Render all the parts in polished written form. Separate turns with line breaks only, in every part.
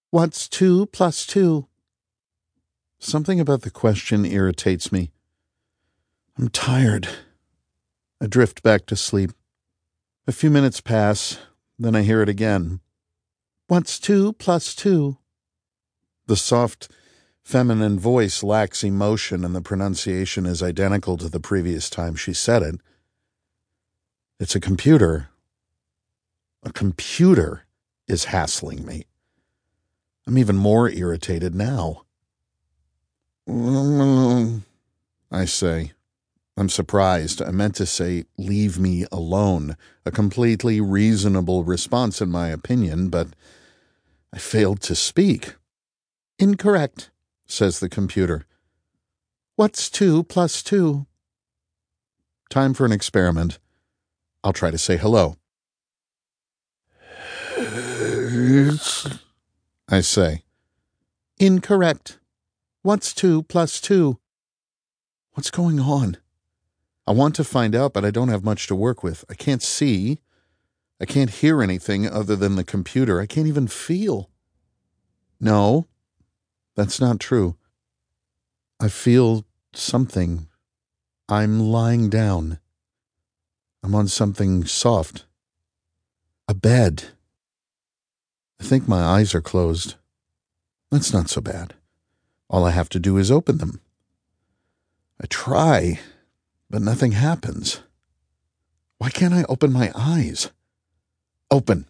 What's 2 plus 2? Something about the question irritates me. I'm tired. I drift back to sleep. A few minutes pass, then I hear it again. What's 2 plus 2? The soft, feminine voice lacks emotion and the pronunciation is identical to the previous time she said it. It's a computer. A computer is hassling me. I'm even more irritated now. I say. I'm surprised. I meant to say, leave me alone. A completely reasonable response in my opinion, but I failed to speak. Incorrect, says the computer. What's 2 plus 2? Time for an experiment. I'll try to say hello. I say. Incorrect. What's 2 plus 2? What's going on? I want to find out, but I don't have much to work with. I can't see. I can't hear anything other than the computer. I can't even feel. No, that's not true. I feel something. I'm lying down. I'm on something soft. A bed. I think my eyes are closed. That's not so bad. All I have to do is open them. I try, but nothing happens. Why can't I open my eyes? Open.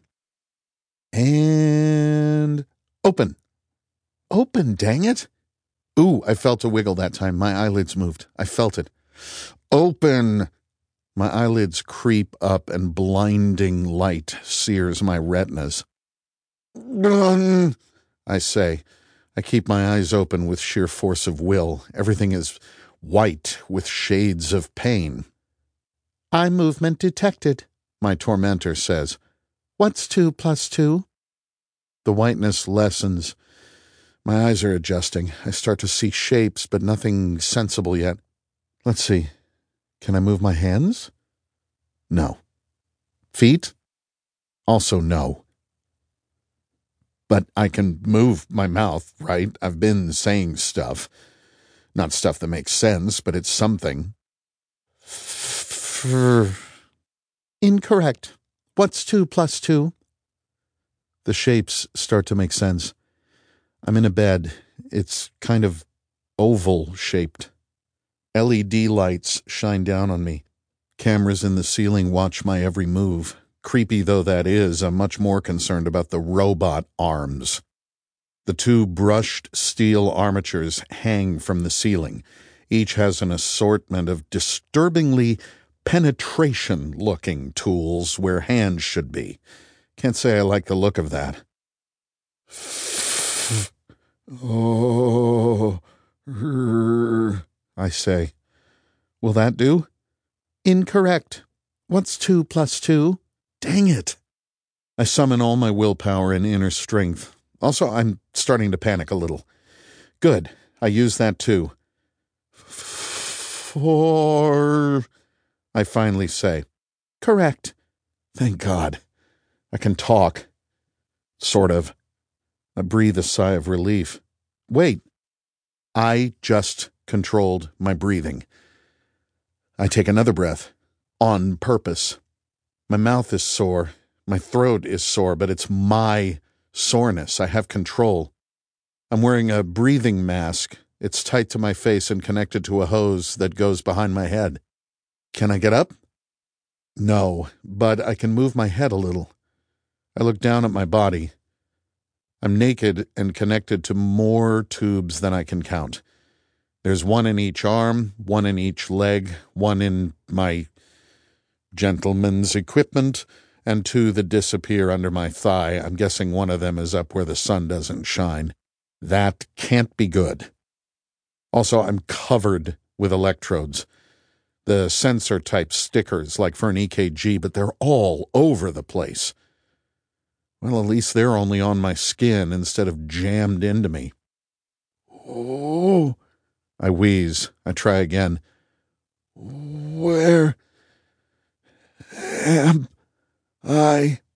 And open. Open, dang it. Ooh, I felt a wiggle that time. My eyelids moved. I felt it. Open. My eyelids creep up and blinding light sears my retinas. I say. I keep my eyes open with sheer force of will. Everything is white with shades of pain. Eye movement detected, my tormentor says. What's 2 plus 2? The whiteness lessens. My eyes are adjusting. I start to see shapes, but nothing sensible yet. Let's see. Can I move my hands? No. Feet? Also no. But I can move my mouth, right? I've been saying stuff. Not stuff that makes sense, but it's something. Incorrect. What's 2 plus 2? The shapes start to make sense. I'm in a bed. It's kind of oval-shaped. LED lights shine down on me. Cameras in the ceiling watch my every move. Creepy though that is, I'm much more concerned about the robot arms. The 2 brushed steel armatures hang from the ceiling. Each has an assortment of disturbingly penetration-looking tools where hands should be. Can't say I like the look of that. Oh, I say. Will that do? Incorrect. What's 2 plus 2? Dang it. I summon all my willpower and inner strength. Also, I'm starting to panic a little. Good. I use that too. 4, I finally say. Correct. Thank God. I can talk. Sort of. I breathe a sigh of relief. Wait. I just controlled my breathing. I take another breath. On purpose. My mouth is sore. My throat is sore, but it's my soreness. I have control. I'm wearing a breathing mask. It's tight to my face and connected to a hose that goes behind my head. Can I get up? No, but I can move my head a little. I look down at my body. I'm naked and connected to more tubes than I can count. There's 1 in each arm, 1 in each leg, 1 in my gentleman's equipment, and 2 that disappear under my thigh. I'm guessing one of them is up where the sun doesn't shine. That can't be good. Also, I'm covered with electrodes. The sensor-type stickers, like for an EKG, but they're all over the place. Well, at least they're only on my skin instead of jammed into me. Oh, I wheeze. I try again. Where am I?